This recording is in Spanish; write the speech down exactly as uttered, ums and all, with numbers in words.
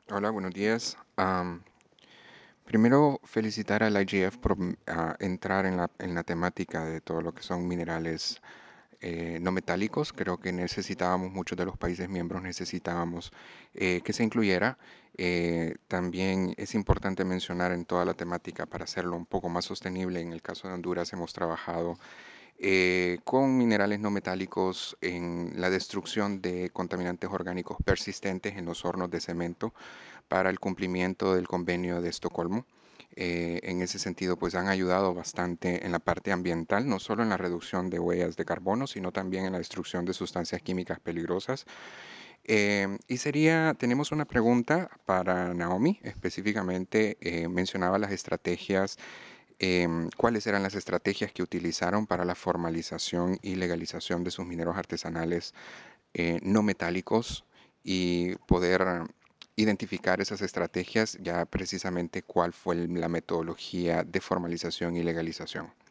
Hola, buenos días. Am, primero, felicitar al I G F por mm, ah, entrar en la, en la temática de todo lo que son minerales eh, no metálicos. Creo que necesitábamos, muchos de los países miembros necesitábamos eh, que se incluyera. Eh, también es importante mencionar en toda la temática para hacerlo un poco más sostenible. En el caso de Honduras hemos trabajado eh, con minerales no metálicos en la destrucción de contaminantes orgánicos persistentes en los hornos de cemento para el cumplimiento del convenio de Estocolmo. Eh, en ese sentido, pues han ayudado bastante en la parte ambiental, no solo en la reducción de huellas de carbono, sino también en la destrucción de sustancias químicas peligrosas. Eh, y sería, tenemos una pregunta para Naomi, específicamente eh, mencionaba las estrategias, em, cuáles eran las estrategias que utilizaron para la formalización y legalización de sus mineros artesanales eh, no metálicos y poder identificar esas estrategias, ya precisamente cuál fue el- la metodología de formalización y legalización.